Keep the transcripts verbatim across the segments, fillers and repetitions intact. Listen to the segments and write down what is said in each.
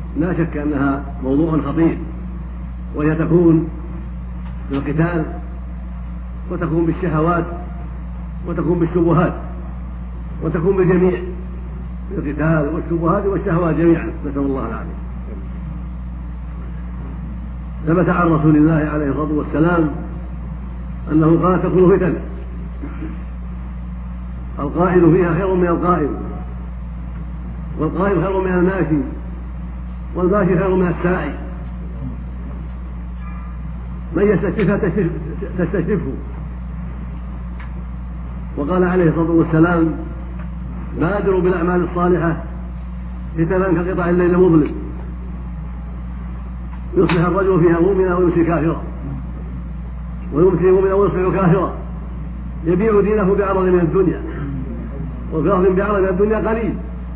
لا شك أنها موضوع خطير، وهي تكون بالقتال، وتكون بالشهوات، وتكون بالشبهات، وتكون بالجميع، بالقتال والشبهات والشهوات جميعا، نسأل الله العافية. ثبت عن رسول الله عليه الصلاة والسلام أنه قال: تكون فتن القائد فيها خير من القائد، والقائد خير من الماشي، والماشي خير من الساعي، من يستشرفها تستشرفه. وقال عليه الصلاة والسلام: بادروا بالأعمال الصالحة فتنا كقطع الليل مظلم، يصبح الرجل فيها مؤمنا ويمسي كافرا، ويمسي مؤمنا ويصبح كافرا، يبيع دينه بعرض من الدنيا، وفي بعرض من الدنيا قليل.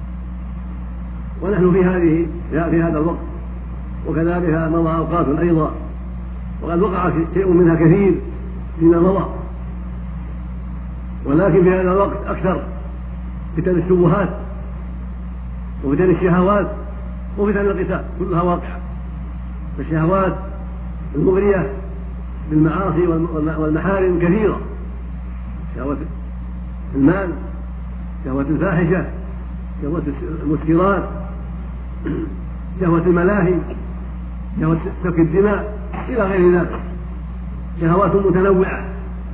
ونحن في هذه في هذا الوقت، وكذلك مضى أوقات أيضا، وقد وقع شيء منها كثير فيما مضى، ولكن في هذا الوقت أكثر فتن الشبهات وفتن الشهوات وفتن القتال، كلها واقعة. فالشهوات المغرية بالمعاصي والمحارم كثيرة: شهوة المال، شهوة الفاحشة، شهوة المسكرات، شهوة الملاهي، شهوة سفك الدماء، إلى غير ذلك، شهوات متنوعة.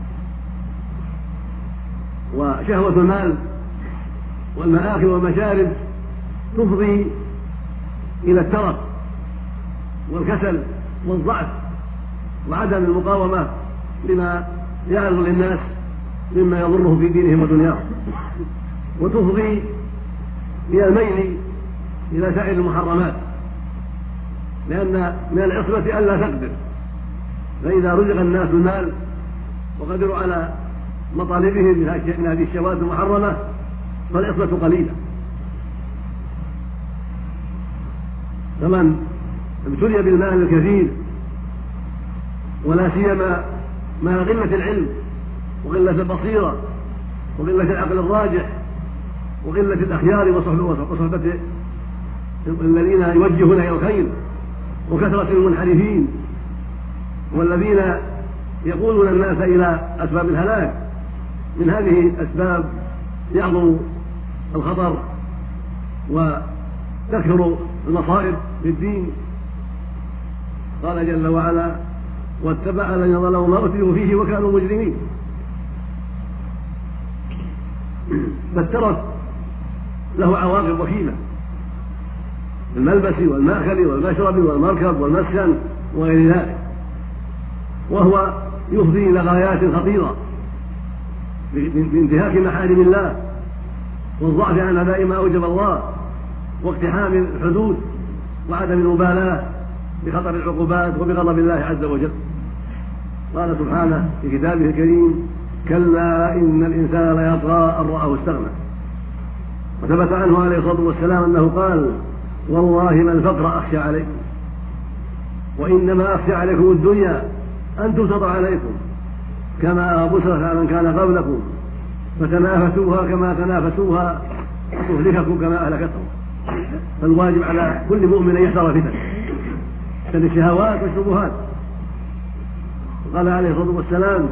وشهوة المال والمآكل والمشارب تفضي إلى الترف والكسل والضعف وعدم المقاومة لما يعرض للناس مما يضره في دينهم ودنياهم، وتفضي إلى الميل إلى سائر المحرمات، لأن من العصمة ألا تقدر. فإذا رزق الناس المال وقدروا على مطالبهم من هذه الشهوات المحرمة فالعصمة قليلة. فمن ابتلي بالمال الكثير، ولا سيما مع قلة العلم وقلة البصيرة وقلة العقل الراجح وقلة الأخيار وصحبة الذين يوجهون إلى الخير، وكثرة المنحرفين والذين يقودون الناس إلى أسباب الهلاك، من هذه الأسباب يعظم الخطر وتكثر المصائب في الدين. قال جل وعلا: واتبع الذين ظلموا ما أتبعوا فيه وكانوا مجرمين. فالترف له عواقب وخيمة في الملبس والمأكل والمشرب والمركب والمسكن وغير ذلك، وهو يفضي إلى غايات خطيرة بانتهاك محارم الله والضعف عن أداء ما أوجب الله واقتحام الحدود وعدم المبالاة بخطر العقوبات وبغضب الله عز وجل. قال سبحانه في كتابه الكريم: كلا إن الإنسان ليطغى أن رآه استغنى. وثبت عنه عليه الصلاة والسلام أنه قال: والله ما الفقر أخشى عليكم، وإنما أخشى عليكم الدنيا أن تبسط عليكم كما بسطت على من كان قبلكم، فتنافسوها كما تنافسوها تهلككم كما أهلكتهم. فالواجب على كل مؤمن أن يحذر فتن فتن الشهوات والشبهات. قال عليه الصلاة والسلام: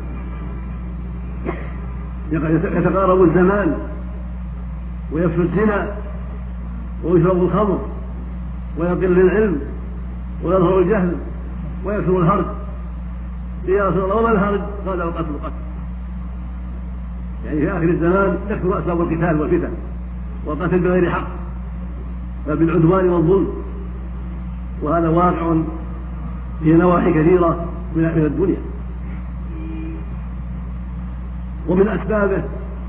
يتقارب الزمان ويفشو الزنا ويشرب الخمر ويقل العلم ويظهر الجهل ويكثر الهرج. يا رسول الله وما الهرج؟ قال: القتل القتل. يعني في آخر الزمان تكثر أسباب القتال والفتن والقتل بغير حق بل بالعدوان والظلم، وهذا واقع في نواحي كثيرة من الدنيا. ومن أسبابه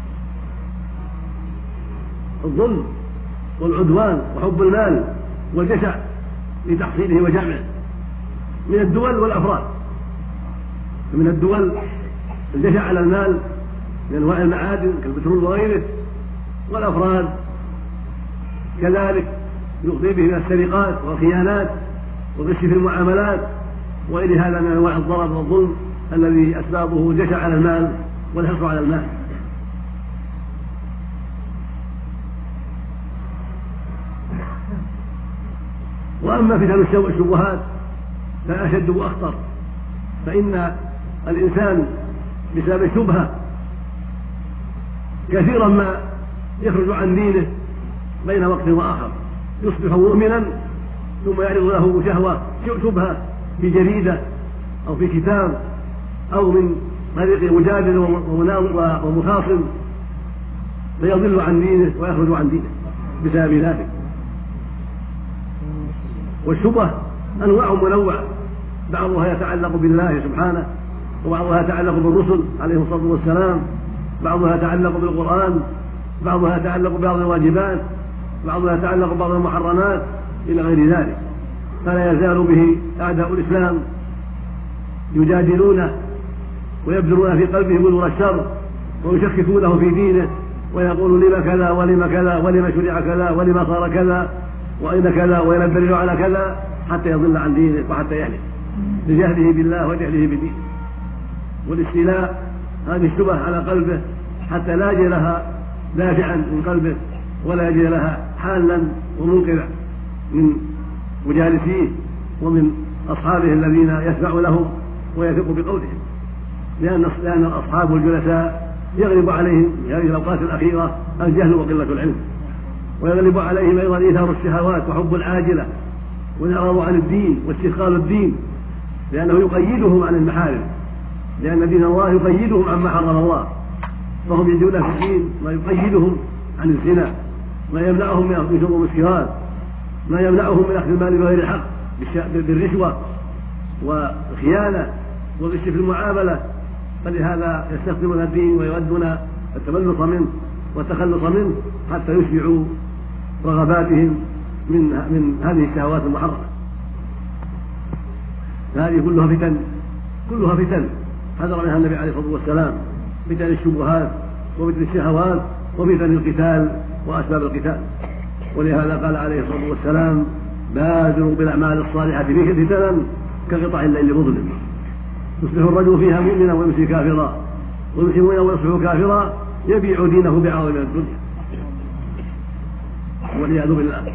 الظلم والعدوان وحب المال والجشع لتحصيله وجمعه من الدول والأفراد. من الدول الجشع على المال من أنواع المعادن كالبترول وغيره، والأفراد كذلك يقضي به من السرقات والخيانات والغش في المعاملات وغير هذا من أنواع الضرر والظلم الذي أسبابه الجشع على المال والحرص على المال. وأما فتن الشبهات فأشد وأخطر، فإن الإنسان بسبب الشبهة كثيرا ما يخرج عن دينه بين وقت وآخر، يصبح مؤمنا ثم يعرض له شهوة شبهة في جريدة أو في كتاب أو من طريق مجادل ومخاصم فيضل عن دينه ويخرج عن دينه بسبب ذلك. والشبه أنواع منوعة، بعضها يتعلق بالله سبحانه، وبعضها يتعلق بالرسل عليهم الصلاة والسلام، بعضها يتعلق بالقرآن، بعضها يتعلق ببعض الواجبات، بعضها يتعلق ببعض المحرمات إلى غير ذلك. فلا يزال به أعداء الإسلام يجادلونه ويبذرون في قلبه بذور الشر ويشككونه في دينه ويقول لما كذا ولما كذا ولما شرع كذا ولما صار كذا وأين كذا وأين الدليل على كذا، حتى يضل عن دينه وحتى يهلك لجهله بالله وجهله بدينه. والاستيلاء هذه الشبه على قلبه حتى لا يجد لها دافعا من قلبه ولا يجد لها حالا ومنقذا من مجالسيه ومن أصحابه الذين يسمع لهم ويثق بقولهم، لأن لأن الأصحاب والجلساء يغلب عليهم في هذه الأوقات الأخيرة الجهل وقلة العلم، ويغلب عليهم أيضا إيثار الشهوات وحب العاجلة والإعراض عن الدين واستثقال الدين، لأنه يقيدهم عن المحارم، لأن دين الله يقيدهم عما حرم الله، فهم يجدون في الدين ما يقيدهم عن الزنا، ما يمنعهم من شرب المسكرات، ما يمنعهم من أخذ المال بغير الحق بالرشوة والخيانة والغش في المعاملة. فلهذا يستخدمون الدين ويودون التملص منه والتخلص منه حتى يشبعوا رغباتهم من من هذه الشهوات المحرمة. هذه كلها فتن كلها فتن حذر منها النبي عليه الصلاة والسلام، فتن الشبهات وفتن الشهوات وفتن القتال وأسباب القتال. ولهذا قال عليه الصلاة والسلام: بادروا بالأعمال الصالحة فيه فتنا كقطع الليل مظلم، يصبح الرجل فيها مؤمنا ويمسي كافرا ويمسي مؤمنا ويصبح كافرا يبيع دينه بعرض من الدنيا والعياذ بالله.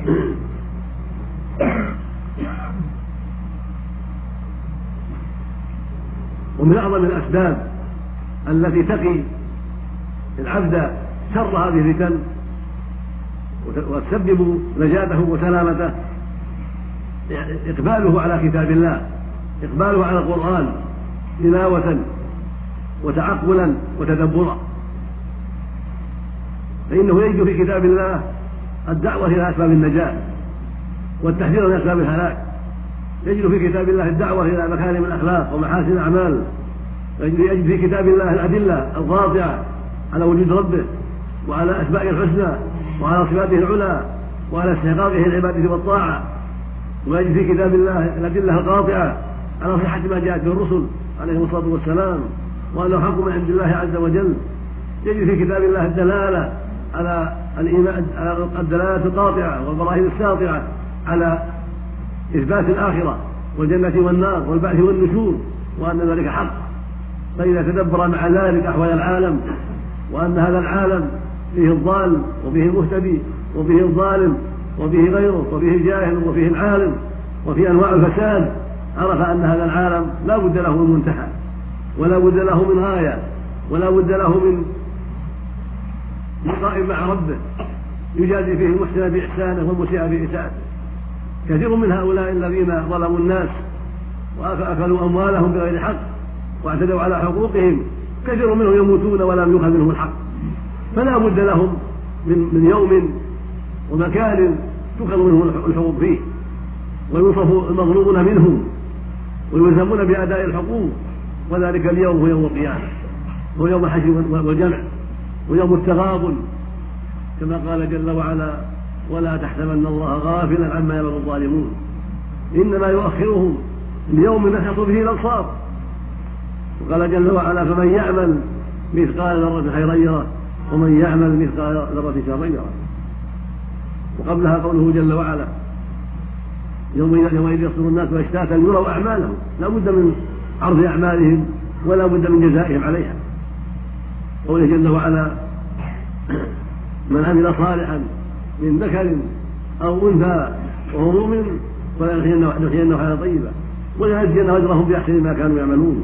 ومن أعظم الأسباب التي تقي العبد شر هذه الفتن وتسبب نجاته وسلامته إقباله على كتاب الله، إقباله على القرآن تلاوة وتعقلا وتدبرا، فإنه يجد في كتاب الله الدعوة إلى أسباب النجاة والتحذير من أسباب الهلاك، يجد في كتاب الله الدعوة إلى مكارم الأخلاق ومحاسن الأعمال، يجد في كتاب الله الأدلة القاطعة على وجود ربه وعلى أسمائه الحسنى وعلى صفاته العلى وعلى استحقاقه العبادة والطاعة، ويجد في كتاب الله الأدلة القاطعة على صحة ما جاءت به الرسل عليهم الصلاة والسلام وأنه حق من عند الله عز وجل، يجد في كتاب الله الدلالة على الإيمان، على الدلالة القاطعة والبراهين الساطعة على إثبات الآخرة والجنة والنار والبعث والنشور وأن ذلك حق. فإذا تدبر مع ذلك أحوال العالم وأن هذا العالم فيه الضال وفيه المهتدي وفيه الظالم وفيه غيره وفيه الجاهل وفيه العالم وفيه أنواع الفساد، عرف أن هذا العالم لا بد له من منتهى ولا بد له من غاية ولا بد له من لقاء مع ربه يجازي فيه المحسن بإحسانه والمسيء بإساءته. كثير من هؤلاء الذين ظلموا الناس وأكلوا أموالهم بغير حق واعتدوا على حقوقهم كثير منهم يموتون ولم يؤخذ منهم الحق، فلا بد لهم من, من يوم ومكان تؤخذ منهم الحقوق فيه ويوصف المظلومون منهم ويلزمون بأداء الحقوق، وذلك اليوم هو يوم القيامة، هو يوم الحشر والجمع ويوم التغابن، كما قال جل وعلا: ولا تحسبن الله غافلا عما يعمل الظالمون إنما يؤخرهم ليوم نشخص فيه الأبصار. وقال جل وعلا: فمن يعمل مثقال ذرة خيرا يره ومن يعمل مثقال ذرة شرا يره. وقبلها قوله جل وعلا: يومئذ يصدر الناس أشتاتا يروا أعمالهم، لا بد من عرض أعمالهم ولا بد من جزائهم عليها. قوله جل وعلا: من عمل صالحا من ذكر أو أنثى وهو مؤمن ولا يدخلنهم حياة طيبة وليجزينهم أجرهم بأحسن ما كانوا يعملون.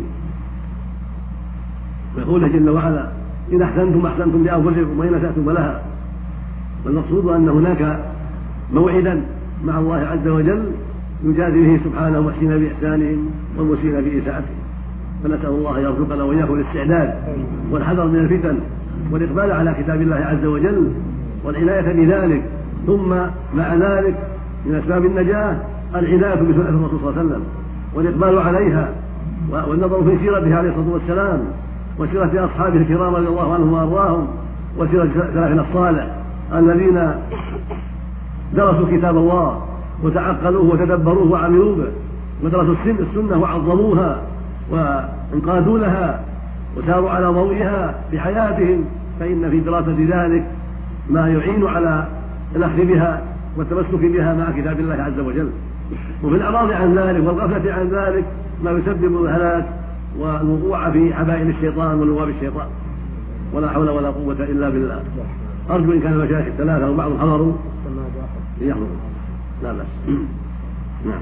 ويقول جل وعلا: إن أحسنتم أحسنتم لأنفسكم وإن أسأتم فلها. والمقصود أن هناك موعدا مع الله عز وجل يجازي به سبحانه المحسنين بإحسانهم والمسيئين بإساءتهم. فنسأل الله يرزقنا وإياكم الاستعداد والحذر من الفتن والإقبال على كتاب الله عز وجل والعناية بذلك. ثم مع ذلك من أسباب النجاة العناية بسنة الرسول صلى الله عليه وسلم والإقبال عليها والنظر في سيرته عليه الصلاة والسلام وسيرة أصحابه الكرام رضي الله عنهم وأرضاهم وسيرة سلفنا الصالح الذين درسوا كتاب الله وتعقلوه وتدبروه وعملوا به ودرسوا السنة وعظموها وانقادوا لها وساروا على ضوئها في حياتهم. فإن في دراسة ذلك ما يعين على الأخذ بها والتمسك بها مع كتاب الله عز وجل. وفي الإعراض عن ذلك والغفلة عن ذلك ما يسبب الهلاك والوقوع في حبائل الشيطان ولواب الشيطان. ولا حول ولا قوة إلا بالله. أرجو إن كان المشايخ الثلاثة وبعضهم حضروا يحضروا لا بأس. نعم.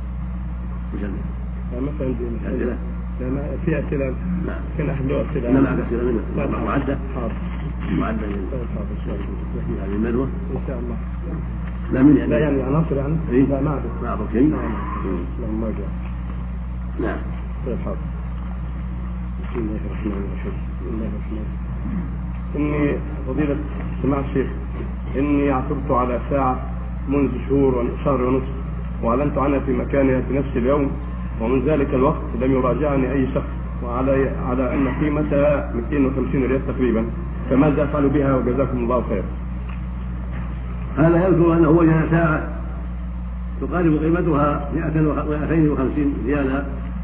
مثلا أسئلة في أسئلة نعم. كان أحد له أسئلة أنا معك أسئلة منه معدة معدة يعني المدوة إن شاء الله. لا من يعني لا يعني عناصر يعني إيه؟ لا ما أعرف ما أعرف شيء. نعم ما جاء. نعم. طيب حاضر. بسم الله الرحمن الرحيم. بسم الله الرحمن الرحيم. إني فضيلة سماع الشيخ إني عثرت على ساعة منذ شهور شهر ونصف وأعلنت عنها في مكانها في نفس اليوم ومن ذلك الوقت لم يراجعني أي شخص وعلى على أن قيمتها مئتين وخمسين ريال تقريبا فماذا أفعل بها وجزاكم الله خير. هذا يذكر أنه وجد ساعة تقارب قيمتها مئتين وخمسين ريالا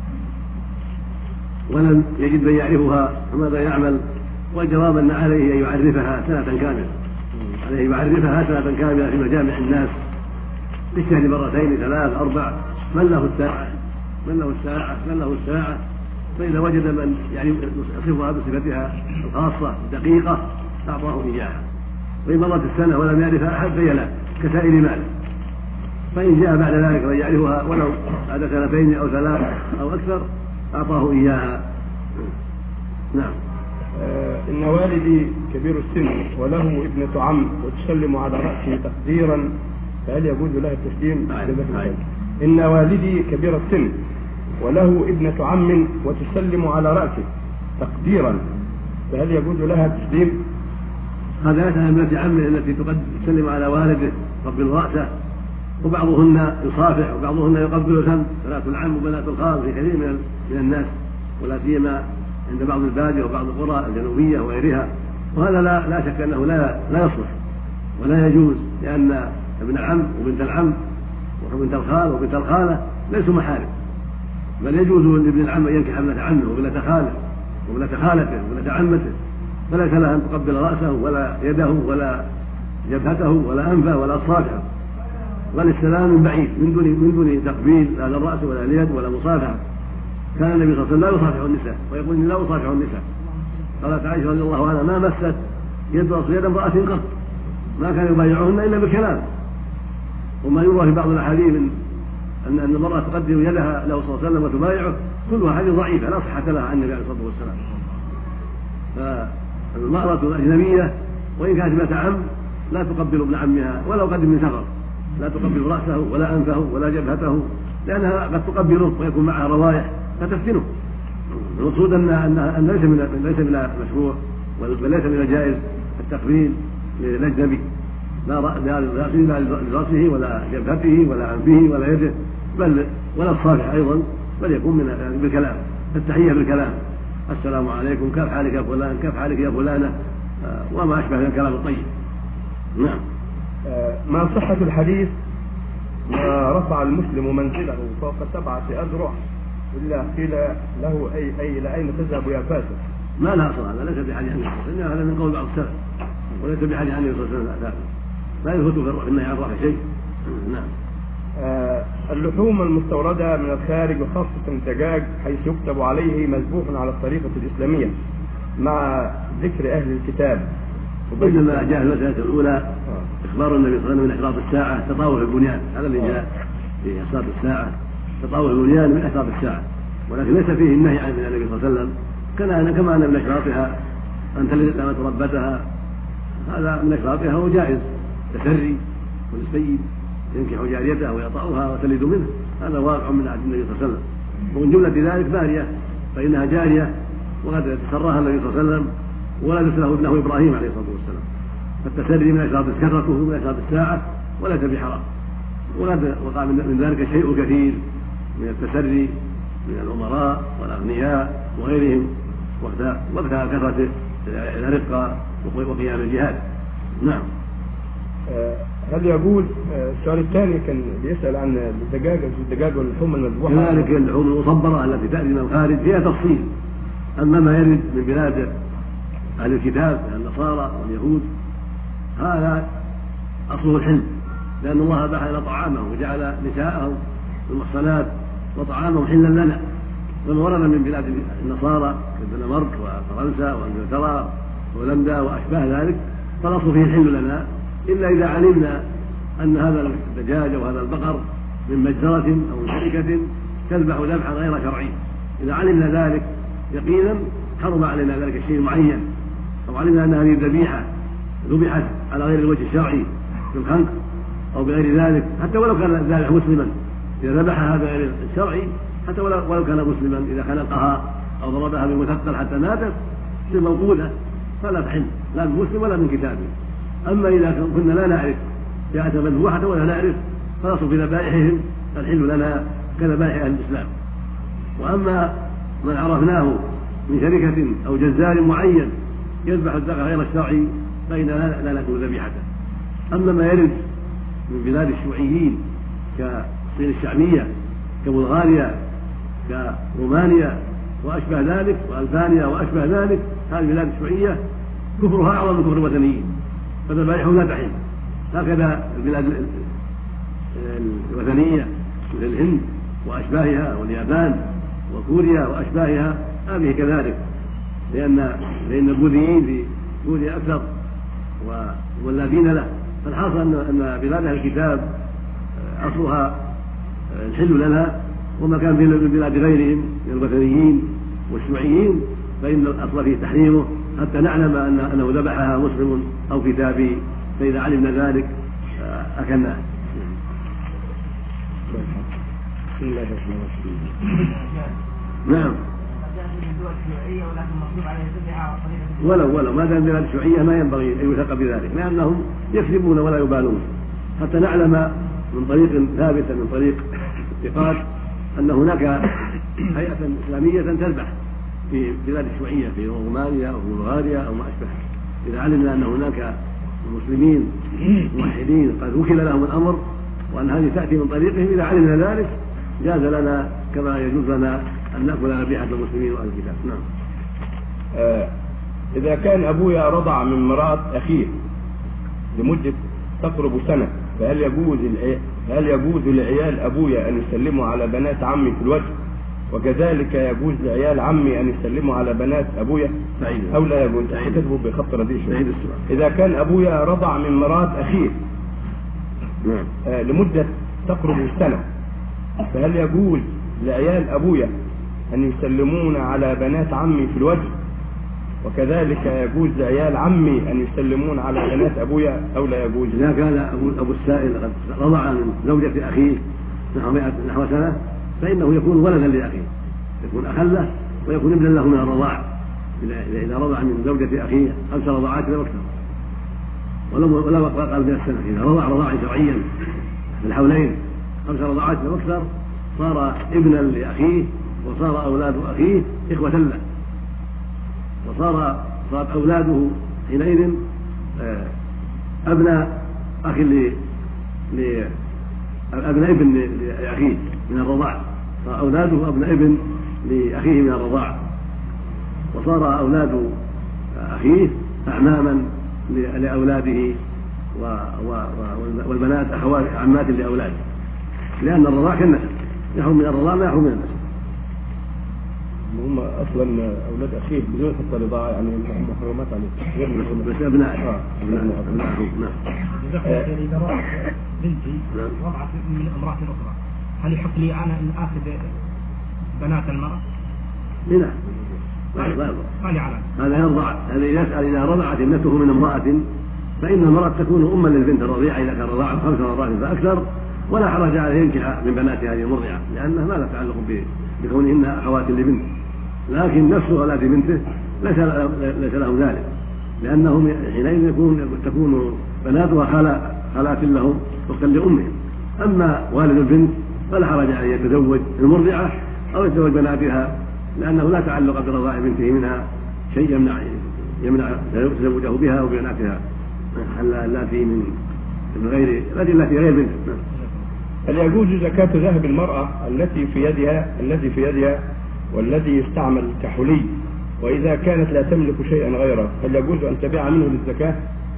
ولم يجد من يعرفها فماذا يعمل؟ والجواب أن عليه أن يعرفها سنة كاملة عليه يعرفها سنة كاملة في مجامع الناس في الشهر مرتين ثلاث أربع من له الساعة من له الساعة من له الساعة فإذا وجد من يعني يصفها بصفتها الخاصة الدقيقة أعطاه إياها. وإن مرت السنة ولم يعرفها أحد فهي له كسائر ماله. فإن جاء بعد ذلك من يعرفها ولو بعد سنتين أو ثلاث أو أكثر أعطاه إياها. نعم. آه إن والدي كبير السن وله ابنة عم وتسلم على رأسه تقديرا فهل يجوز لها التسليم؟ إن والدي كبير السن وله ابنة عم وتسلم على رأسه تقديرا فهل يجوز لها التسليم؟ هذا يسأل ابنة عمه التي تسلم على والده يقبل رأسه وبعضهن يصافح وبعضهن يقبل الفم بنات العم وبنات الخال في كثير من من الناس ولا سيما عند بعض البادية وبعض القرى الجنوبية وغيرها. وهذا لا لا شك أنه لا لا يصلح ولا يجوز لأن ابن العم وبنت العم وبنت الخال وبنت الخالة ليسوا محارم بل يجوز لابن العم أن ينكح ابنة عمه وابنة خاله وابنة خالته وابنة عمته فليس لها أن تقبل رأسه ولا يده ولا جبهته ولا أنفه ولا أصابعه بل السلام من بعيد من دون من دون تقبيل لا للرأس ولا اليد ولا مصافحة. كان النبي صلى الله عليه وسلم لا يصافح النساء ويقول إني لا أصافح النساء. قالت عائشة رضي الله عنها ما مست يد رسول يد امرأة قط ما كان يبايعهن إلا بالكلام. وما يروى في بعض الأحاديث من أن أن المرأة تقدم يدها له صلى الله عليه وسلم وتبايعه كلها حديث ضعيفة لا صحة لها عن النبي عليه الصلاة والسلام. فالمرأة الأجنبية وإن كانت ابنة عم لا تقبل ابن عمها ولو قدم من سفر لا تقبل رأسه ولا أنفه ولا جبهته لأنها قد تقبله ويكون معها روائح فتفتنه. المقصود أن أن ليس من ليس من المشروع وليس من الجائز التقبيل للأجنبي لا لا لرأسه ولا جبهته ولا أنفه ولا يده بل ولا الصافح أيضا بل يكون من يعني بالكلام التحية بالكلام السلام عليكم كيف حالك يا فلان كيف حالك يا فلانة وما أشبه من الكلام الطيب. نعم. ما صحة الحديث ما رفع المسلم منزله فوق سبعة أذرع إلا قيل له أي أي إلى أين تذهب يا فاسق؟ ما لا أصل هذا ليس بحديث النبي صلى الله عليه وسلم هذا من قول بعض السلف وليس بحديث النبي صلى الله عليه وسلم لا يثبت في النهي عن رفع شيء. نعم. آه اللحوم المستوردة من الخارج وخاصة الدجاج حيث يكتب عليه مذبوح على الطريقة الإسلامية مع ذكر أهل الكتاب. وبينما جاء المسألة الأولى إخبار النبي صلى الله عليه وسلم من إحراق الساعة تطاول البنيان هذا اللي جاء في أسباب الساعة، تطاول البنيان من أسباب الساعة، ولكن ليس فيه النهي عن النبي صلى الله عليه وسلم كما أن من أشراطها أن تلد الأمة ربتها، هذا من أشراطها وجائز، تسري والسيد ينكح جاريته ويطأها وتلد منه، هذا واقع من عهد النبي صلى الله عليه وسلم. ومن جملة ذلك مارية فإنها جارية وقد تسراها النبي صلى الله عليه وسلم ولدت له ابنه إبراهيم عليه الصلاة والسلام، فالتسري من أشراط كثرته من أشراط الساعة وليس بحرام. وقد وقع من ذلك شيء كثير من التسري من الأمراء والأغنياء وغيرهم وقت كثرة الرقة وقيام الجهاد. نعم. هل يجوز السؤال الثاني كان بيسأل عن الدجاج الدجاج واللحوم المذبوحة؟ كذلك اللحوم المصبرة التي تأتي من الخارج فيها تفصيل، أما ما يرد من بلاد أهل الكتاب من النصارى واليهود هذا أصله الحل، لأن الله أباح لنا طعامهم وجعل نساءهم المحصنات وطعامهم حلا لنا. وما ورد من بلاد النصارى كالدنمارك وفرنسا وانجلترا وهولندا وأشباه ذلك فالأصل فيه الحل لنا، إلا إذا علمنا أن هذا الدجاج أو هذا البقر من مجزرة أو من شركة تذبح ذبحا غير شرعي، إذا علمنا ذلك يقينا حرم علينا ذلك الشيء المعين، أو علمنا أن هذه الذبيحة ذبحت على غير الوجه الشرعي في الخنق أو بغير ذلك، حتى ولو كان الذابح مسلما إذا ذبحها بغير الشرعي، حتى ولو كان مسلما إذا خنقها أو ضربها بمثقل حتى ماتت تصير موقوده فلا تحل لا من مسلم ولا من كتابه. أما إذا كنا لا نعرف جاءت مذبوحة ولا نعرف فنصل في ذبائحهم الحل لنا كذبائح أهل الإسلام. وأما من عرفناه من شركة أو جزار معين يذبح الذبح غير الشرعي فإن لا نأكل ذبيحته. أما ما يرد من بلاد الشيوعيين كالصين الشعبية كبلغاريا كرومانيا وأشبه ذلك وألبانيا وأشبه ذلك، هذه البلاد الشيوعية كفرها أعظم من كفر الوثنيين فذبائحهم لا تحل. هكذا البلاد الوثنية مثل الهند وأشباهها واليابان وكوريا وأشباهها هذه كذلك، لأن لأن البوذيين في كوريا أكثر ولا دين له. فالحاصل أن بلاد الكتاب أصلها الحل لنا، وما كان في بلاد غيرهم من الوثنيين والشيوعيين فإن الأصل فيه تحريمه حتى نعلم أن أنه ذبحها مسلم أو كتابي، فإذا علمنا ذلك أكلناه. بسم الله الرحمن الرحيم. نعم. ولو ولو ما دام بلاد الشيوعية ما ينبغي أن يثق بذلك، لأنهم يكذبون ولا يبالون، حتى نعلم من طريق ثابت من طريق ثقات أن هناك هيئة إسلامية تذبح في بلاد الشيوعية في رومانيا أو بلغاريا أو ما أشبه. إذا علمنا أن هناك مسلمين موحدين قد وكل لهم الأمر وأن هذه تأتي من طريقهم، إذا علمنا ذلك جاز لنا كما يجوز لنا أن نأكل ذبيحة المسلمين وأهل الكتاب. نعم. آه إذا كان أبويا رضع من مرأة أخيه لمدة تقرب سنة، فهل يجوز هل يجوز لعيال أبويا أن يسلموا على بنات عمي في الوجه، وكذلك يجوز لعيال عمي أن يسلموا على بنات أبويا أو لا يجوز؟ كتبه بخط رديش. إذا كان أبويا رضع من مرأة أخيه آه لمدة تقرب سنة، فهل يجوز لعيال أبويا أن يسلمون على بنات عمي في الوجه، وكذلك يجوز لعيال عمي أن يسلمون على بنات أبويا أو لا يجوز؟ إذا كان أبو, أبو السائل قد رضع من زوجة أخيه نحو سنة فإنه يكون ولدا لأخيه، يكون أخا له ويكون ابنا له من الرضاع إذا رضع من زوجة أخيه خمس رضاعات أو أكثر، ولا قال من السنة. إذا رضع رضاعا شرعيا في الحولين خمس رضاعات أو أكثر صار ابنا لأخيه وصار أولاد أخيه إخوة له، وصار صار أولاده حينئذ أبناء أخ ل أبناء ابن لأخيه من الرضاع، صار أولاده أبناء ابن لأخيه من الرضاع، وصار أولاد أخيه أعماما لأولاده والبنات أخوات عمات لأولاده، لأن الرضاع كالنسب يحرم من الرضاع ما يحرم من النسب. هم اصلا اولاد اخيه بدون حتى رضاعه، يعني هم محرمات عليه غير بس ابناء ابناء. نعم. اذا رضعت بنتي رضعت من امراه اخرى هل يحق لي أنا أن آخذ بنات المرأة؟ لا لا يرضع. هذا يرضع الذي يسأل إذا رضعت ابنته من امرأة فإن المرأة تكون أما للبنت الرضيعة إذا كان رضاعها خمس مرات فأكثر، ولا حرج عليه ينكح من بنات هذه المرضعة لأنها ما لا تعلق بكونهن أخوات لبنت، لكن نفس غلاة بنته ليس لهم ذلك، لأنهم حينئذ يكون تكون بناتها خالات لهم وفقا لأمهم. أما والد البنت فلا حرج عليه يتزوج المرضعة أو يتزوج بناتها، لأنه لا تعلق برضاع بنته منها شيء يمنع يمنع تزوجه بها وبناتها التي من من غير التي غير بنته. هل يجوز زكاة ذهب المرأة التي في يدها التي في يدها والذي يستعمل كحلي، وإذا كانت لا تملك شيئا غيره هل يجوز أن تبيع منه للزكاة؟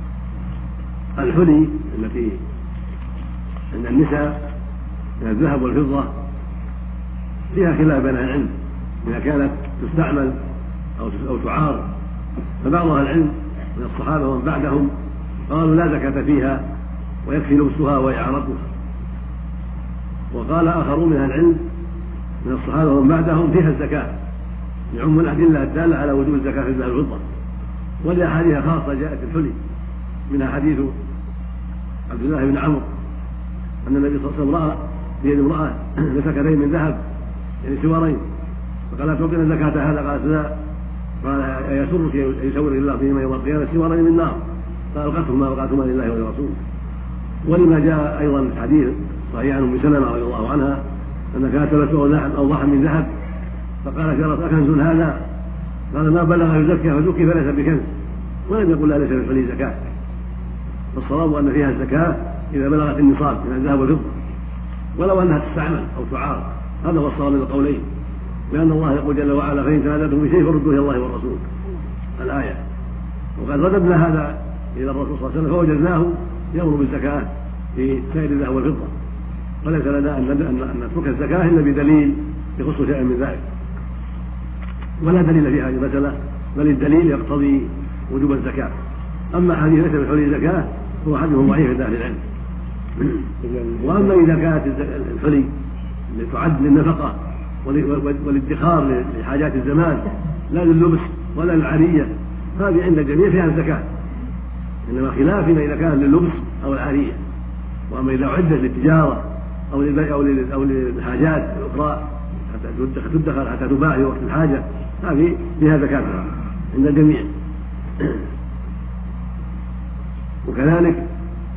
الحلي التي عند النساء من الذهب والفضة فيها خلاف بين العلم إذا كانت تستعمل أو تعار، فبعض أهل العلم من الصحابة ومن بعدهم قالوا لا زكاة فيها ويكفي لبسها وإعارتها، وقال آخرون من أهل العلم من الصحابة ومن بعدهم فيها الزكاة لعموم الأدلة الدالة على وجوب الزكاة في الذهب والفضة، ولأحاديث خاصة جاءت الحلي، منها حديث عبد الله بن عمرو أن النبي صلى الله عليه وسلم رأى في يد امرأة مسكتين من ذهب يعني سوارين، فقال تعطينا الزكاة هذا؟ قالت لا. قال يسرك يسور الله فيهما يوم القيامة سوارين من نار، قال القتهما وقعتهما لله ولرسوله. ولما جاء أيضا حديث صحيح عن أم سلمة رضي الله عنها أن كانت تلبسه أوضاح من ذهب، فقال جرت أكنز هذا؟ قال ما بلغ يزكى فزكي فليس بكنز، ولم يقل لا ليس بالحلي زكاة. فالصواب أن فيها الزكاة إذا بلغت النصاب من الذهب والفضة، ولو أنها تستعمل أو تعار، هذا هو الصواب من القولين، لأن الله يقول جل وعلا فإن تنازعتم بشيء فردوه إلى الله والرسول الآية. وقد رددنا هذا إلى الرسول صلى الله عليه وسلم فوجدناه يأمر بالزكاة في سائر الذهب والفضة، وليس لنا أن نترك الزكاة إلا بدليل يخص شيئا من ذلك، ولا دليل في هذه المسألة، بل الدليل يقتضي وجوب الزكاة. أما حديث ليس بالحلي الزكاة هو حديث ضعيف عند أهل العلم. وأما إذا كانت الحلي تعد للنفقة والادخار لحاجات الزمان لا لللبس ولا للعارية، هذه عند الجميع فيها الزكاة، إنما خلافنا إذا كان لللبس أو العارية. وأما إذا أعدت للتجارة أو للبيع أو للحاجات الأخرى حتى تدخر حتى تباع في وقت الحاجة، هذه فيها زكاة عند الجميع. وكذلك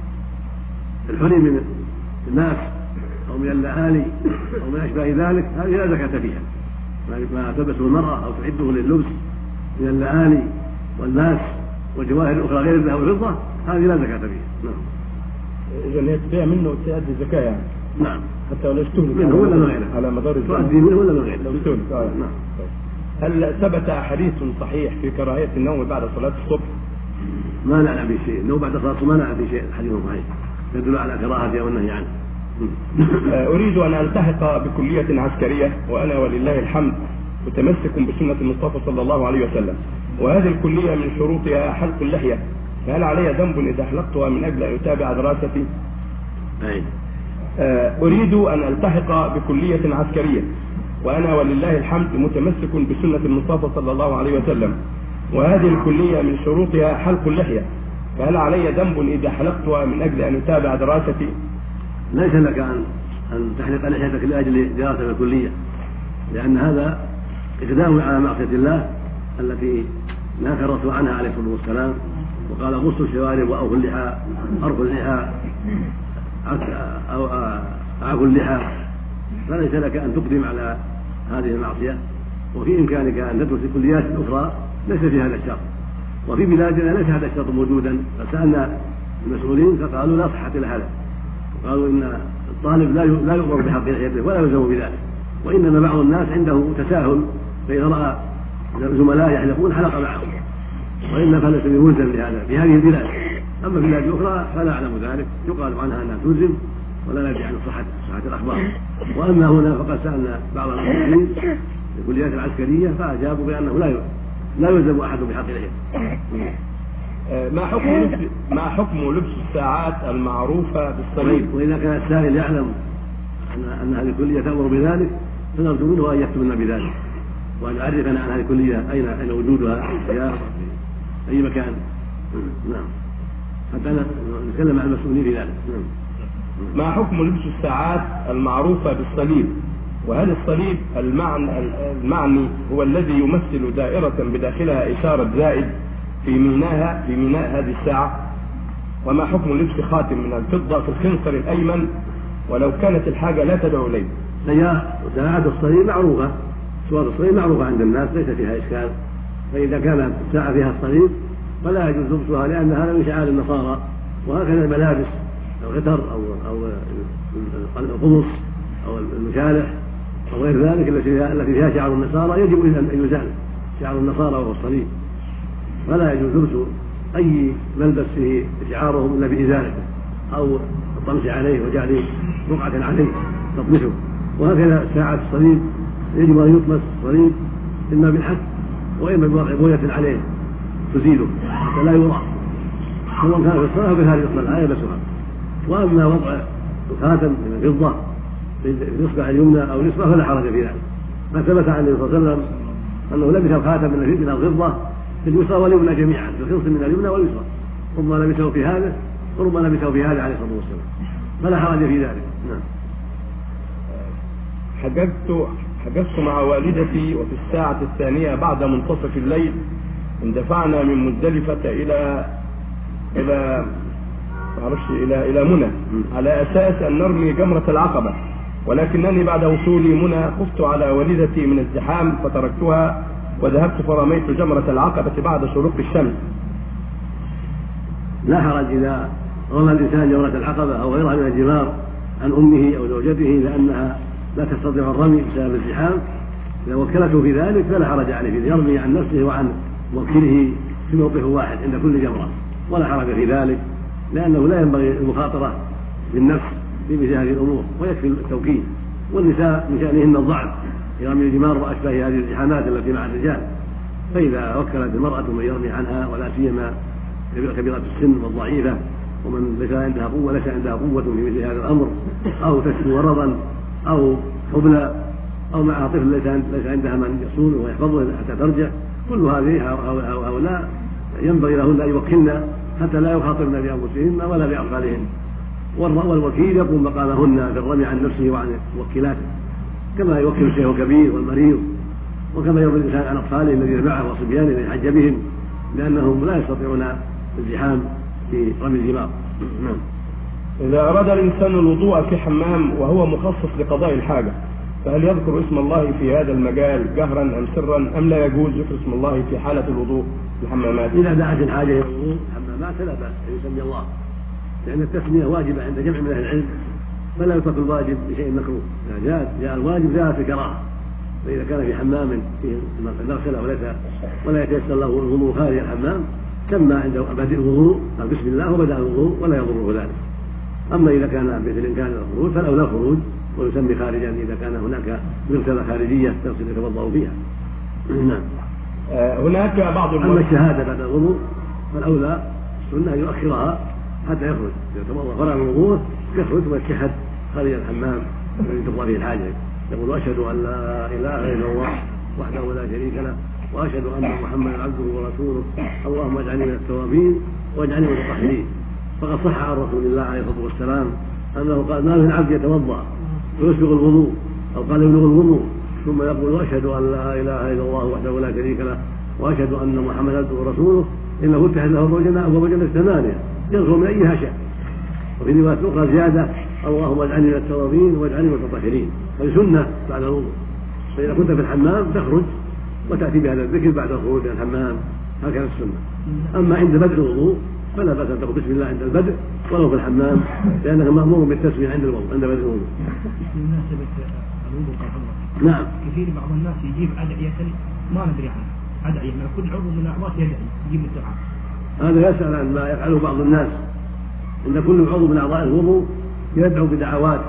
الحلي من الناس أو من اللآلي أو من أشباه ذلك هذه لا زكاة فيها، ما تلبسه المرأة أو تعده لللبس من اللآلي والناس والجواهر الأخرى غير الذهب والفضة هذه لا زكاة فيها. نعم. إذا هي تبيع منه وتؤدي الزكاة يعني. نعم. حتى ولا يستهلك منه ولا من غيره. على مدار الزمان. تؤدي منه ولا من غيره. لو استهلك. آه. نعم. هل ثبت حديث صحيح في كراهية النوم بعد صلاة الصبح؟ ما نعلم به شيء، النوم بعد صلاة الصبح ما نعلم به شيء حديث صحيح يدل على كراهته والنهي عنه. أريد أن ألتحق بكلية عسكرية وأنا ولله الحمد متمسك بسنة المصطفى صلى الله عليه وسلم، وهذه الكلية من شروطها حلق اللحية، فهل علي ذنب إذا حلقتها من أجل أن أتابع دراستي؟ أي. أريد أن ألتحق بكلية عسكرية وأنا ولله الحمد متمسك بسنة المصطفى صلى الله عليه وسلم، وهذه الكلية من شروطها حلق اللحية، فهل علي ذنب إذا حلقتها من أجل أن أتابع دراستي؟ ليس لك أن أن تحلق لحيتك لأجل دراسة الكلية، لأن هذا إقدام على معصية الله التي نهى الرسول عنها عليه الصلاة والسلام، وقال غصوا الشوارب وأوفوا اللحى، أرخوا اللحى أو أعفوا اللحى، فليس لك أن تقدم على هذه المعصية. وفي إمكانك أن تدرس الكليات الأخرى ليس في هذا الشرط، وفي بلادنا ليس هذا الشرط موجودا، فسألنا المسؤولين فقالوا لا صحة لهذا، قالوا إن الطالب لا يؤمر بحق لحيته ولا يلزم بذلك، وإنما بعض الناس عنده تساهل فإذا رأى زملاء يحلقون حلق معهم، وإلا فليس بملزم لهذا في هذه البلاد. أما في بلاد أخرى فلا أعلم ذلك، يقال عنها أنها تلزم ولا ندري عن صحة صحة الأخبار. وأما هنا فقد سألنا بعض المسؤولين في الكليات العسكرية فأجابوا بأنه لا لا يلزم أحد بحق لحيته. ما حكم لبس ما حكم لبس الساعات المعروفة بالصليب؟ وإذا كان السائل يعلم أن أن هذه الكلية تأمر بذلك، فنرجو منه أن يكتبنا بذلك وأن يعرفنا عن هذه الكلية أين أين وجودها في أي مكان. نعم، حتى نتكلم عن المسؤولين في ذلك. نعم. ما حكم لبس الساعات المعروفة بالصليب؟ وهل الصليب المعني, المعني هو الذي يمثل دائرة بداخلها إشارة زائد في ميناها في ميناء هذه الساعة؟ وما حكم لبس خاتم من الفضة في الخنصر الأيمن ولو كانت الحاجة لا تدعو إليه؟ ساعات الصليب معروفة، صور الصليب معروفة عند الناس ليس فيها إشكال، فإذا كانت الساعة فيها الصليب فلا يجوز لبسها لأن هذا من شعائر النصارى، وهكذا الملابس الغتر أو أو القمص أو المشالح أو غير ذلك التي فيها شعار النصارى يجب أن يزال شعار النصارى وهو الصليب، فلا يجوز لبس أي ملبس فيه شعارهم إلا بإزالته أو الطمس عليه وجعل رقعة عليه تطمسه. وهكذا ساعة الصليب يجب أن يطمس الصليب إما بالحك وإما بوضع بوية عليه تزيله حتى لا يرى، سواء كان في الصلاة أو في هذه الصلاة لا يلبسها. وأما وضع الخاتم من الفضة في الإصبع اليمنى أو الإصبع فلا حرج في ذلك، ما ثبت عن النبي صلى الله عليه وسلم أنه لبس الخاتم من الفضة في اليسرى واليمنى جميعا، في الخنصر من اليمنى واليسرى، ربما لبسه في هذا وربما لبسه في هذا عليه الصلاة والسلام، فلا حرج في ذلك. نعم. حجزت حجزت مع والدتي وفي الساعة الثانية بعد منتصف الليل اندفعنا من مزدلفة إلى إلى معرفش إلى إلى منى على أساس أن نرمي جمرة العقبة، ولكنني بعد وصولي منى خفت على والدتي من الزحام فتركتها وذهبت فرميت جمرة العقبة بعد شروق الشمس. لا حرج إذا رمى الإنسان جمرة العقبة أو غيرها من الجمار عن أمه أو زوجته لأنها لا تستطيع الرمي بسبب الزحام، إذا وكلته في ذلك فلا حرج عليه في يرمي عن نفسه وعن موكله في موقف واحد عند كل جمرة، ولا حرج في ذلك، لأنه لا ينبغي المخاطرة بالنفس في مثل هذه الأمور، ويكفي التوكيل. والنساء من شأنهن الضعف في رمي الجمار وأشباه هذه الزحامات التي مع الرجال، فإذا وكلت المرأة من يرمي عنها ولا سيما كبيرة السن والضعيفة ومن ليس عندها قوة ليس عندها قوة في مثل هذا الأمر، أو تشكو مرضا أو حبلى أو معها طفل ليس عندها من يصونه ويحفظه حتى ترجع، كل هذه هؤلاء ينبغي لهن أن يوكلن حتى لا يخاطرن بأنفسهن ولا بأطفالهن، والوكيل يقوم مقامهن في الرمي عن نفسه وعن موكلاته، كما يوكل الشيخ الكبير والمريض، وكما يرمي الإنسان عن أطفاله الذين معه وصبيانه الذين يحج بهم، لأنهم لا يستطيعون الزحام في رمي الجمار. إذا أراد الإنسان الوضوء في حمام وهو مخصص لقضاء الحاجة، فهل يذكر اسم الله في هذا المجال جهرا أم سرا، أم لا يجوز ذكر اسم الله في حالة الوضوء في الحمامات؟ إذا دعت الحاجة إلى الوضوء في الحمامات فلا بأس أن يسمي الله، لأن التسمية واجبة عند جمع من أهل العلم، فلا يترك الواجب بشيء مكروه. إذا جاء جاء الواجب جاء في الكراهة، فإذا كان في حمام فيه مغسلة وليس ولا يتيسر له الوضوء خارج الحمام سمى عند بدء الوضوء قال بسم الله وبدأ الوضوء ولا يضره ذلك. أما إذا كان بالإمكان الخروج فالأولى الخروج ويسمي خارجا إذا كان هناك مغسلة خارجية تغسل يتوضأ فيها. نعم. هناك بعض أما الشهادة بعد الوضوء فالأولى السنة أن يؤخرها حتى يخرج، إذا توضأ فرع الوضوء يخرج ويتشهد خارج الحمام الذي تقضى فيه الحاجة، يقول أشهد أن لا إله إلا الله وحده لا شريك له وأشهد أن محمدا عبده ورسوله اللهم اجعلني من التوابين واجعلني من المتطهرين. فقد صح عن رسول الله عليه الصلاة والسلام أنه قال ما من عبد يتوضأ ويسبغ الوضوء أو قال يبلغ الوضوء ثم يقول أشهد أن لا إله إلا الله وحده لا شريك له وأشهد أن محمدا عبده ورسوله إنه فتح له أبواب الجنة ثمانية يدخل من أيها شاء. وفي رواية أخرى زيادة اللهم اجعلني من التوابين واجعلني من المتطهرين، هذه سنة بعد الوضوء. فإذا كنت في الحمام تخرج وتأتي بهذا الذكر بعد الخروج من الحمام، هكذا السنة. أما عند بدء الوضوء فلا بأس أن تقول بسم الله عند البدء ولو في الحمام، لأنك مأمور بالتسمية عند الوضوء عند بدء الوضوء. بمناسبة الوضوء نعم. كثير بعض الناس يجيب أدعية ما ندري عنها، أدعية من كل عضو من الأعضاء يدعي يجيب الدعاء. هذا يسأل عن ما يفعله بعض الناس، عند كل عضو من أعضاء الوضوء يدعو بدعوات،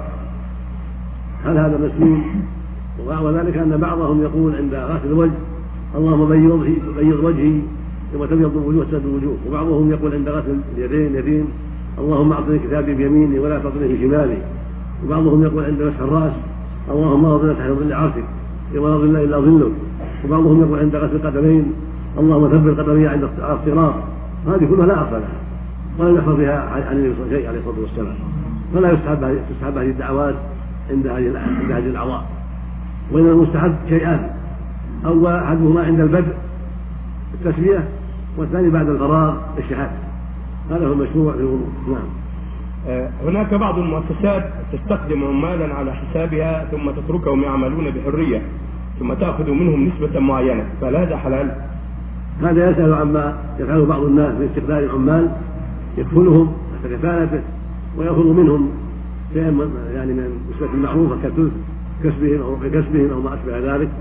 هل هذا مسلم؟ وذلك أن بعضهم يقول عند غسل الوجه اللهم بيض وجهي ثم تبيض الوجوه تسود الوجوه، وبعضهم يقول عند غسل اليدين يدين اللهم اعطني كتابي بيميني ولا تعطني بشمالي، وبعضهم يقول عند مسح الراس اللهم اغفر تحت ظل عرشك يوم لا ظل الا ظلك، وبعضهم يقول عند غسل القدمين اللهم ثبت قدمي عند الصراط. هذه كلها لا اصل لها ولا يحفظ بها عن النبي صلى الله عليه وسلم عليه الصلاه والسلام، فلا يستحب تستحب هذه الدعوات عند هذه الاعضاء. وإنما المستحب شيئان، اول احدهما عند البدء التسميه، والثاني بعد الفراغ الشهاده. هذا هو المشروع في الوضوء. نعم. هناك بعض المؤسسات تستخدم عمالا على حسابها ثم تتركهم يعملون بحريه ثم تأخذ منهم نسبة معينة، فهل هذا حلال؟ هذا يسأل عما يفعله بعض الناس من استخدام العمال، يكفلهم تحت كفالته ويأخذ منهم شيئا يعني من نسبة المعروفة كثلث كسبهم أو كسبهم أو ما أشبه ذلك.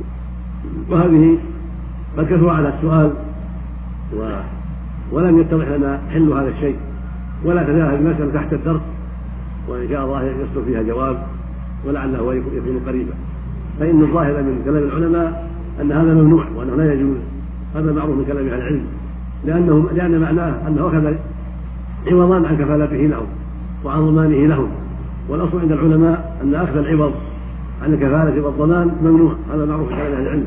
وهذه قد كثر على السؤال و... ولم يتضح لنا حل هذا الشيء، ولا تزال المسألة تحت الدرس، وإن شاء الله يصدر فيها جواب ولعله يكون قريبا. فإن الظاهر من كلام العلماء أن هذا ممنوع وأنه لا يجوز، هذا معروف من كلام أهل العلم، لأنه لأن معناه أنه أخذ عوضا عن كفالته لهم وعن ضمانه لهم، والأصل عند العلماء أن أخذ العوض عن الكفالة والضمان ممنوع، هذا معروف من كلام أهل العلم.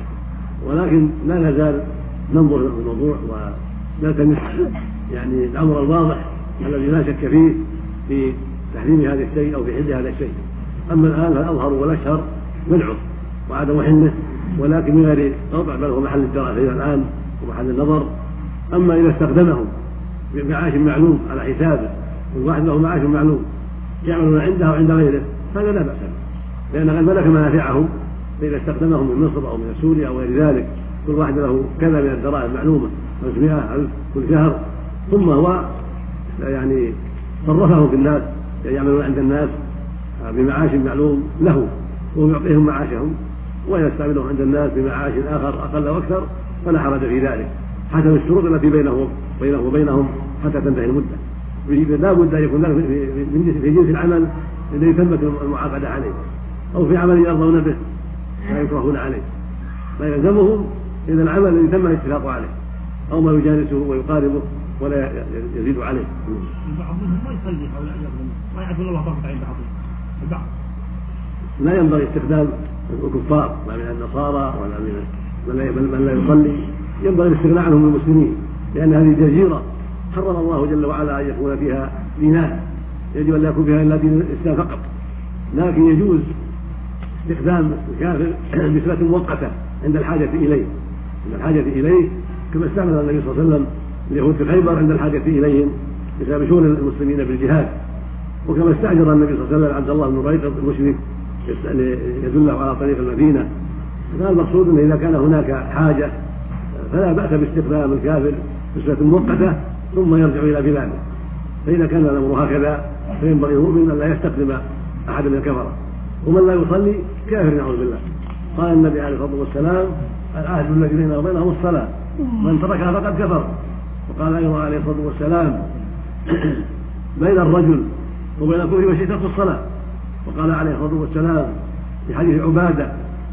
ولكن لا نزال ننظر في الموضوع ونلتمس يعني الأمر الواضح الذي لا شك فيه في تحريم هذا الشيء أو في حل هذا الشيء. أما الآن فالأظهر والأشهر منعه وعدم حله، ولكن من غير قطع، بل هو محل الدراسة الآن ومحل النظر. أما إذا استخدمهم بمعاش معلوم على حسابه، والواحد له معاش معلوم يعملون عنده وعند غيره، هذا لا بأس به، لأن قد ملك منافعهم، فإذا استخدمهم من مصر أو من سوريا أو غير ذلك كل واحد له كذا من الدراهم معلومة خمسمائة ألف كل شهر، ثم هو يعني صرفهم في الناس يعملون عند الناس بمعاش معلوم له، ويعطيهم معاشهم ويستعملهم عند الناس بمعاش آخر أقل أو أكثر، فلا حرج في ذلك حسب الشروط التي بينه بينه وبينهم حتى تنتهي المدة. لا بد أن يكون ذلك في جنس العمل الذي تمت المعاقدة عليه، أو في عمل يرضون به لا يكرهون عليه، لا يلزمهم إذا العمل الذي تم الاتفاق عليه أو ما يجالسه ويقاربه ولا يزيد عليه. بعضهم ما يصلي حول ما يعرفون الله ضغط عند بعضهم البعض. لا ينبغي استخدام الكفار لا من النصارى ولا من من لا يصلي، ينبغي الاستغناء عنهم من المسلمين، لأن هذه جزيرة حرم الله جل وعلا أن يكون فيها دينان، يجب أن لا يكون فيها إلا دين الإسلام فقط. لكن يجوز استخدام الكافر بصفة مؤقتة عند الحاجة إليه عند الحاجة إليه كما استعمل النبي صلى الله عليه وسلم اليهود في خيبر عند الحاجة إليهم بسبب شغل المسلمين بالجهاد، وكما استأجر النبي صلى الله عليه وسلم عبد الله بن ريقط المشرك يدله على طريق المدينة. فكان المقصود أن إذا كان هناك حاجة فلا بأس باستخدام الكافر بصفة مؤقتة ثم يرجع إلى بلاده. فإذا كان الأمر هكذا فينبغي المؤمن أن لا يستخدم أحد من الكفرة، ومن لا يصلي كافر نعوذ بالله. قال النبي عليه الصلاة والسلام العهد الذي بيننا وبينهم الصلاة، من تركها فقد كفر. وقال أيضا عليه الصلاة والسلام بين الرجل وبين الكفر والشرك الصلاة. وقال عليه الصلاة والسلام في حديث عبادة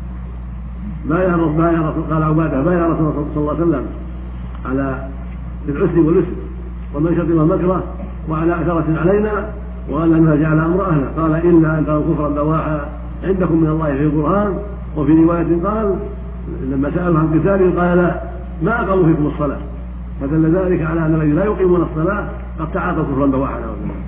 ما يا رب ما يا رسول قال عبادة ما يا رسول الله صلى الله عليه وسلم على العسر واليسر ومن شر ومكره وعلى أثرة علينا وقال ما جعل أمر أهله، قال إلا أن تروا كفرا بواحا عندكم من الله في القرآن. وفي رواية قال لما سألوا عن قتال قال لا ما أقاموا فيكم الصلاة، فدل ذلك على أن الذين لا يقيمون الصلاة قد تعاطوا كفرا بواحا.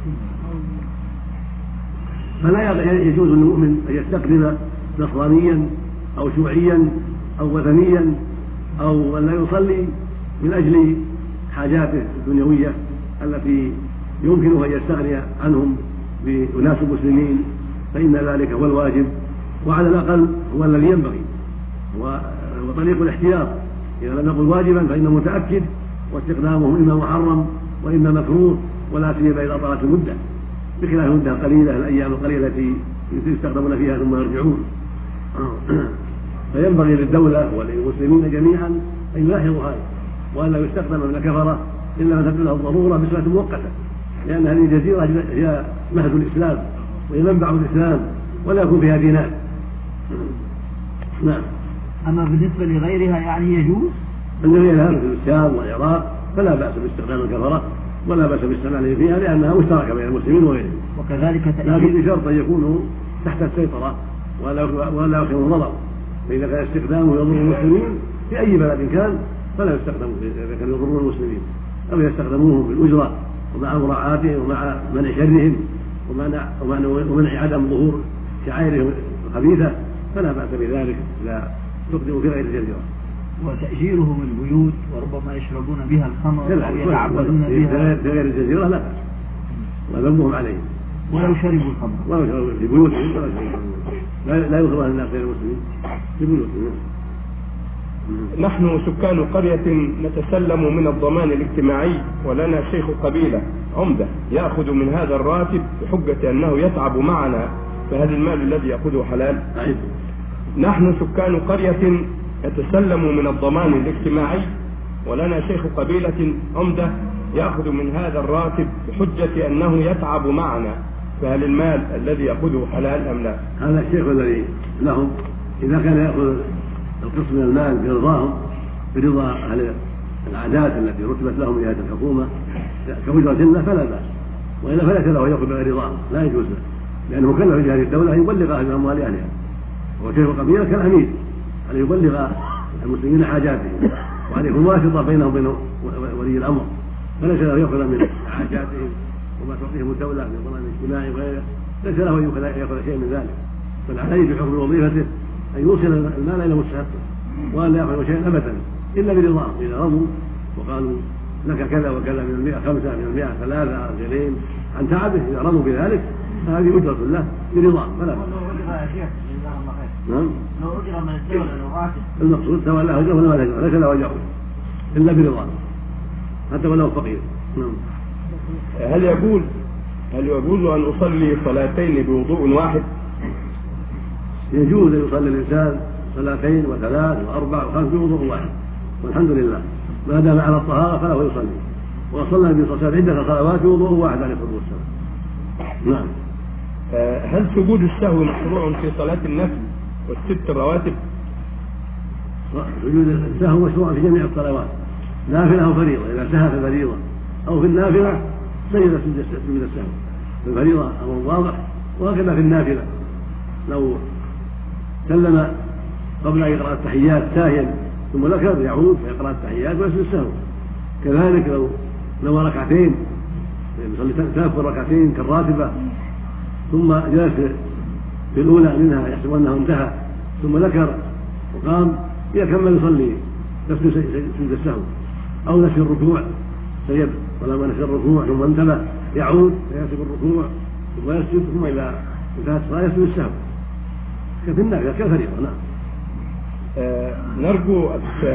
فلا يجوز للمؤمن أن يستخدم نصرانيا أو شيوعيا أو وثنيا أو أن لا يصلي من أجل حاجاته الدنيوية التي يمكن أن يستغني عنهم بأناس المسلمين، فإن ذلك هو الواجب وعلى الأقل هو الذي ينبغي، وطريق الاحتياط إذا لم يكن واجبا فإنه متأكد، واستخدامه إما محرم وإما مكروه، ولا سيما إذا طالت المدة بخلاف المدة القليلة الأيام القليلة التي يستخدمون فيها ثم يرجعون. فينبغي للدولة وللمسلمين جميعا أن يلاحظوا هذا، وأن لا يستخدم من الكفرة إلا ما تدل له الضرورة بصفة مؤقتة، لأن هذه الجزيرة هي مهد الإسلام وهي منبع الإسلام ولا يكون فيها دينار. نعم. أما بالنسبة لغيرها يعني يجوز؟ الذين مثل الشام والعراق فلا بأس باستخدام الكفرة ولا بأس باستعماله فيها لأنها مشتركة بين المسلمين وغيرهم. وكذلك لكن بشرط أن يكونوا تحت السيطرة ولا يكون ضرر، فإذا كان استخدامه يضر المسلمين في أي بلد كان فلا يستخدم إذا كان يضرون المسلمين، أو يستخدموهم بالأجرة ومع مراعاتهم ومع منع شرهم ومنع ومنع عدم ظهور شعائرهم الخبيثة فلا بأس بذلك لا تقدم في غير الجزيرة. وتأجيرهم البيوت وربما يشربون بها الخمر أو يتعبدون بها في غير الجزيرة لا بأس وذنبهم عليهم ولو شربوا الخمر ولو شربوا في بيوتهم لا لا يخرج الناس غير المسلمين في بيوتهم. نحن سكان قرية نتسلم من الضمان الاجتماعي ولنا شيخ قبيلة عمدة يأخذ من هذا الراتب بحجة أنه يتعب معنا، فهل المال الذي يأخذه حلال؟ عيب. نحن سكان قرية نتسلم من الضمان الاجتماعي ولنا شيخ قبيلة عمدة يأخذ من هذا الراتب بحجة أنه يتعب معنا، فهل المال الذي يأخذه حلال أم لا؟ هذا الشيخ الذي لهم إذا كان يأخذ القسم من المال برضاهم برضا أهل العادات التي رتبت لهم من جهة الحكومة كوجرة جنة فلا بأس، وإلا فليس له يأخذ بغير رضاهم لا يجوز له، لأنه كلف في جهة الدولة أن يبلغ أهل أموال أهلها، وشيخ القبيلة كالأمير أن يبلغ المسلمين حاجاتهم وأن يكون واسطة بينهم وبين ولي الأمر، فليس له يأخذ من حاجاتهم وما تعطيهم الدولة من ضمان اجتماعي وغيره، ليس له أن يأخذ شيء من ذلك، بل عليه بحكم وظيفته أن يوصل المال إلى مستحقه وأن لا يأخذ شيئا أبدا إلا برضاهم. إذا رضوا وقالوا لك كذا وكذا من المئة خمسة من المئة ثلاثة رجلين عن تعبه، إذا رضوا بذلك فهذه أجرة له برضاه فلا بأس. نعم. لو أجر من الدولة لو راتب المقصود سواء له أجر ولا أجر ليس له أجر إلا برضاه حتى ولو فقير. نعم. هل يقول هل يجوز أن أصلي صلاتين بوضوء واحد؟ يجوز أن يصلي الإنسان صلاتين وثلاث وأربع وخمس بوضوء واحد والحمد لله ما دام على الطهارة فله يصلي، وصلى النبي صلى الله عليه وسلم عدة صلوات بوضوء واحد عليه الصلاة والسلام. نعم. هل سجود السهو مشروع في صلاة النفل والست الرواتب؟ سجود السهو مشروع في جميع الصلوات نافلة أو فريضة، إذا سهى في الفريضة أو في النافلة سجد سجود السهو في الفريضة أمر واضح، وهكذا في النافلة لو سلم قبل أن يقرأ التحيات ساهيا ثم ذكر يعود فيقرأ التحيات ويسجد السهو. كذلك لو لو ركعتين يصلي ثلاث ركعتين كالراتبة ثم جلس في الأولى منها يحسب أنه انتهى ثم ذكر وقام يكمل يصلي يسجد سجود السهو، أو نسي الركوع سيد ولما نسي الركوع ثم انتبه يعود فيحسب الركوع ثم يسجد ثم إذا انتهت الصلاة يسجد السهو كفي النافلة كالفريضة. نعم. آه نرجو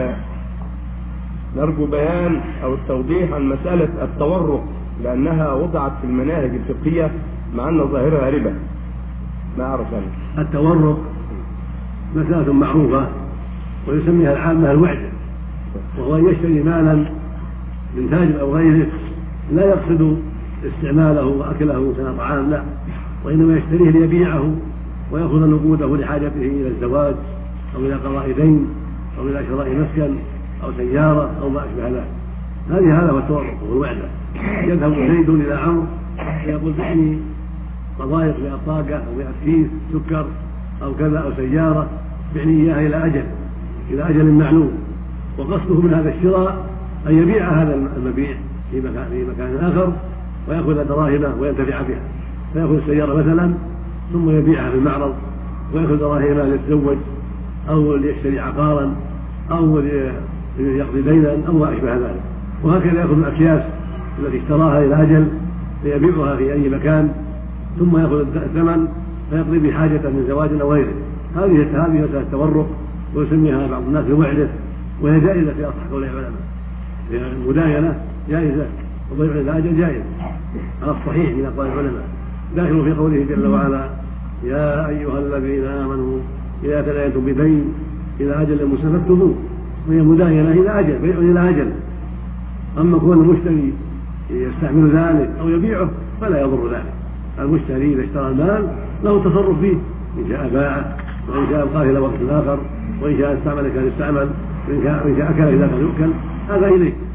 نرجو بيان أو التوضيح عن مسألة التورق لأنها وضعت في المناهج الفقهية مع أن ظاهرها ربا، ما أعرف عنه. التورق مسألة معروفة ويسميها العامة الوعدة، وهو أن يشتري مالا من تاجر أو غيره لا يقصد استعماله وأكله كطعام لا، وإنما يشتريه ليبيعه ويأخذ نقوده لحاجته إلى الزواج أو إلى قضاء دين أو إلى شراء مسكن أو سيارة أو ما أشبه ذلك. هذه هذا هو التورق والوعدة. يذهب زيد إلى عمرو فيقول بعني طبائق مئة طاقة أو مئة كيس سكر أو كذا أو سيارة، بعني إياها إلى أجل إلى أجل معلوم، وقصده من هذا الشراء أن يبيع هذا المبيع في مكان, في مكان آخر ويأخذ دراهمه وينتفع بها، فيأخذ السيارة مثلا ثم يبيعها في المعرض ويأخذ دراهمه ليتزوج أو ليشتري عقارا أو ليقضي دينا أو ما أشبه ذلك، وهكذا يأخذ الأكياس التي اشتراها إلى أجل فيبيعها في أي مكان ثم يأخذ الثمن فيقضي بحاجة من زواج أو غيره. هذه هذه مسألة التورق ويسميها بعض الناس الوعدة، وهي جائزة في أصح قول العلماء، المداينة جائزة وبيع إلى أجل جائز على الصحيح من أقوال العلماء، داخل في قوله جل وعلا يا أيها الذين آمنوا إذا تداينتم بدين إلى أجل مسمى فاكتبوه، وهي مداينة إلى أجل بيع إلى أجل. أما كون المشتري يستعمل ذلك أو يبيعه فلا يضر ذلك، المشتري إذا اشترى المال له تصرف فيه، إن شاء باعه وإن شاء أبقاه إلى وقت آخر وإن شاء استعمل كان يستعمل وإن شاء أكل إذا كان يؤكل، هذا إليه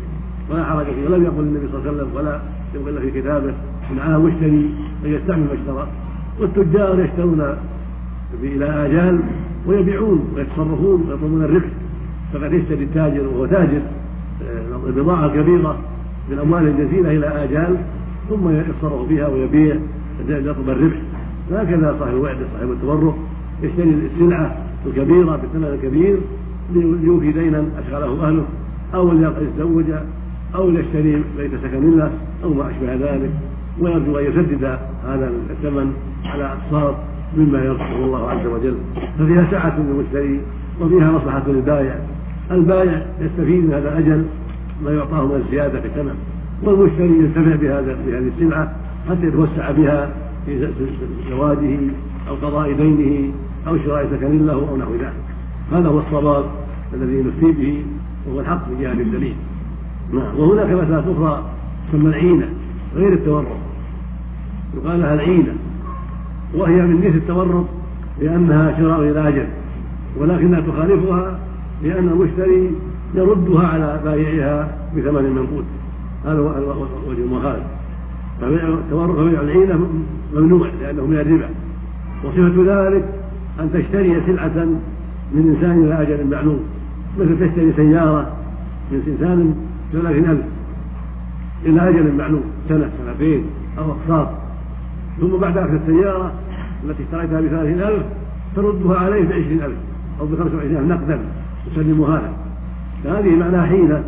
ولا حرج فيه. ولم يقل النبي صلى الله عليه وسلم ولا يقول في كتابه ان على مشتري ان يستعمل ما اشترى. والتجار يشترون الى اجال ويبيعون ويتصرفون ويطلبون الربح، فقد يشتري التاجر وهو تاجر البضاعه الكبيره من اموال جزيله الى اجال ثم يتصرف فيها ويبيع يطلب الربح. هكذا صاحب الوعد صاحب التورق يشتري السلعه الكبيره بالثمن الكبير ليوفي دينا اشغله اهله او ليتزوج او ليشتري بيت سكن له او ما اشبه ذلك، ويرجو ان يسدد هذا الثمن على اقساط مما يرزقه الله عز وجل. ففيها سعه للمشتري وفيها مصلحه للبائع. البائع يستفيد من هذا الاجل ما يعطاه من الزياده في الثمن، والمشتري ينتفع بهذا بهذه السلعه حتى يتوسع بها في زواجه او قضاء دينه او شراء سكن له او نحو ذلك. هذا هو الصواب الذي نفتي به وهو الحق في جهه الدليل. وهناك مسألة أخرى تسمى العينة غير التورق، يقال لها العينة، وهي من جنس التورق لأنها شراء إلى أجل، ولكنها تخالفها لأن المشتري يردها على بائعها بثمن منقود. هذا هو وجه المخالف. فالتورق بيع العينة ممنوع لأنه من الربا. وصفة ذلك أن تشتري سلعة من إنسان إلى أجل معلوم، مثل تشتري سيارة من إنسان ثلاثين ألف إلى أجل معلوم سنة سنتين أو أقساط، ثم بعد أخذ السيارة التي اشتريتها بثلاثين ألف تردها عليه بعشرين ألف أو بخمسة وعشرين ألف نقدا تسلمها له. فهذه معناها حيلة.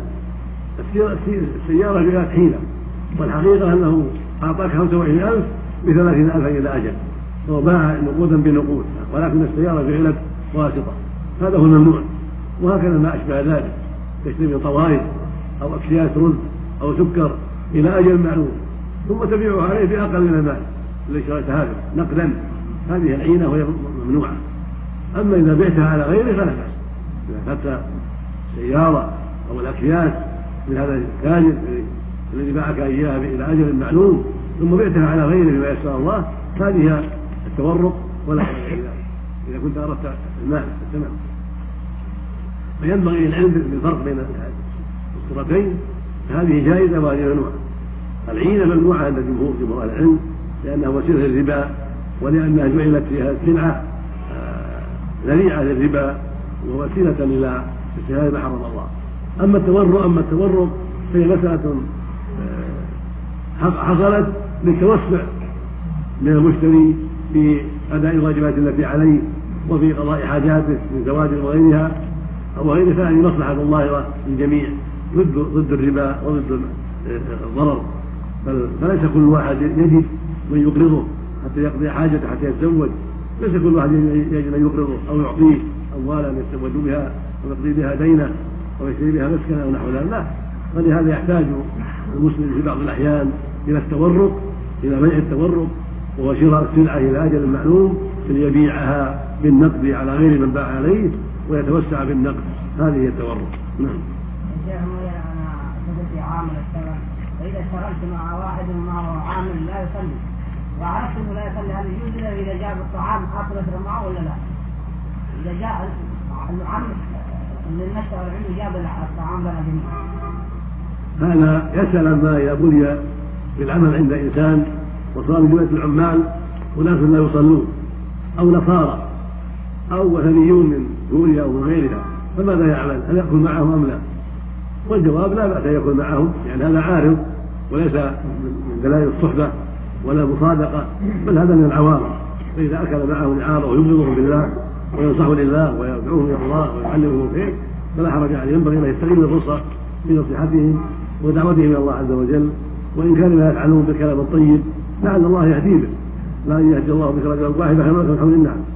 السيارة جاءت حيلة، والحقيقة أنه أعطاك خمسة وعشرين ألف بثلاثين ألف إلى أجل، هو باع نقودا بنقود، ولكن السيارة جعلت واسطة. هذا هو الممنوع. وهكذا ما أشبه ذلك، تشتري من طوائف أو أكياس رز أو سكر إلى أجل معلوم ثم تبيعه عليه بأقل من المال الذي اشتريته هذا نقدا، هذه العينة وهي ممنوعة. أما إذا بعتها على غيره فلا بأس. إذا أخذت سيارة أو الأكياس من هذا التاجر الذي باعك إياها إلى أجل معلوم ثم بعتها على غيره بما يشاء الله، هذه التورق ولا حرج في ذلك إذا كنت أردت المال الثمن. فينبغي العلم بالفرق بين الصورتين، هذه جائزة وهذه ممنوعة. العينة ممنوعة عند جمهور جمهور العلم لأنها وسيلة للربا، ولأنها جعلت فيها السلعة ذريعة للربا ووسيلة إلى استهلاك ما حرم الله. أما التورق أما التورق فهي مسألة حصلت للتوسع من المشتري في أداء الواجبات التي عليه وفي قضاء حاجاته من زواج وغيرها أو غير ذلك مصلحة الله للجميع ضد ضد الربا وضد الضرر. فليس كل واحد يجد من يقرضه حتى يقضي حاجته حتى يتزوج، ليس كل واحد يجد من يقرضه أو يعطيه أموالا يتزوج بها ويقضي بها دينه أو يشتري بها مسكنا أو نحو ذلك، لا. ولهذا يحتاج المسلم في بعض الأحيان إلى التورق، إلى بيع التورق وهو شراء السلعة إلى أجل معلوم ليبيعها بالنقد على غير من باع عليه ويتوسع بالنقد. هذه هي التورق. نعم. الشيخ انا كنت عامل الثمن، فاذا اشتغلت مع واحد معه عامل لا يصلي وعرفت انه لا يصلي، هل يجوز له اذا جاب الطعام اكل معه ولا لا؟ اذا جاء العامل اللي نشتغل عنده جاب الطعام لنا جميعا. هذا يسأل ما إذا بني بالعمل عند إنسان وصار من جملة العمال وناس لا يصلون أو نصارى أو وثنيون من سوريا أو من غيرها، فماذا يعمل؟ هل يأكل معهم أم لا؟ والجواب لا بأس أن يأكل معهم، يعني هذا عارض وليس من دلائل الصحبة ولا مصادقة، بل هذا من العوارض. فإذا أكل معهم إعارة ويبغضهم بالله وينصحه لله ويدعوهم إلى الله ويعلمهم الخير فلا حرج عليه، ينبغي أن يستغل الفرصة في نصيحتهم ودعوتهم إلى الله عز وجل، وإن كان لا يفعلون بالكلام الطيب لعل الله يهديه، لا يهدي الله بك رجلا واحدا خير من الناس.